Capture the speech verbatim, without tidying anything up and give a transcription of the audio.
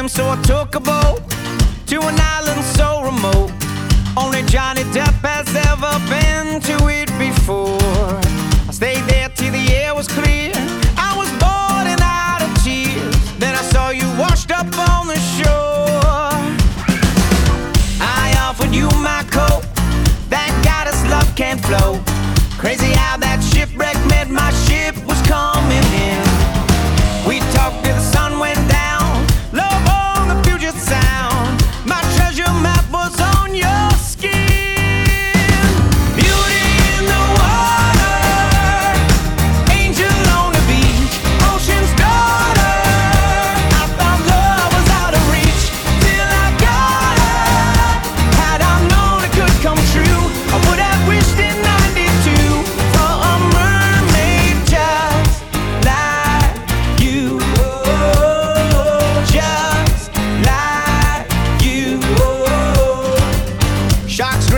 so I took a boat to an island so remote. Only Johnny Depp has ever been to it before. I stayed there till the air was clear. I was bored and out of tears. Then I saw you washed up on the shore. I offered you my coat. Thank God his love can't flow. Crazy how that shipwreck meant my ship was coming in. We talked till the sun went down. Love on the Puget Sound. My treasure map was on your skin. Beauty in the water, angel on the beach, ocean's daughter. I thought love was out of reach till I got her. Had I known it could come true, I would have wished in ninety-two for a mermaid just like you. Just like you. Sharks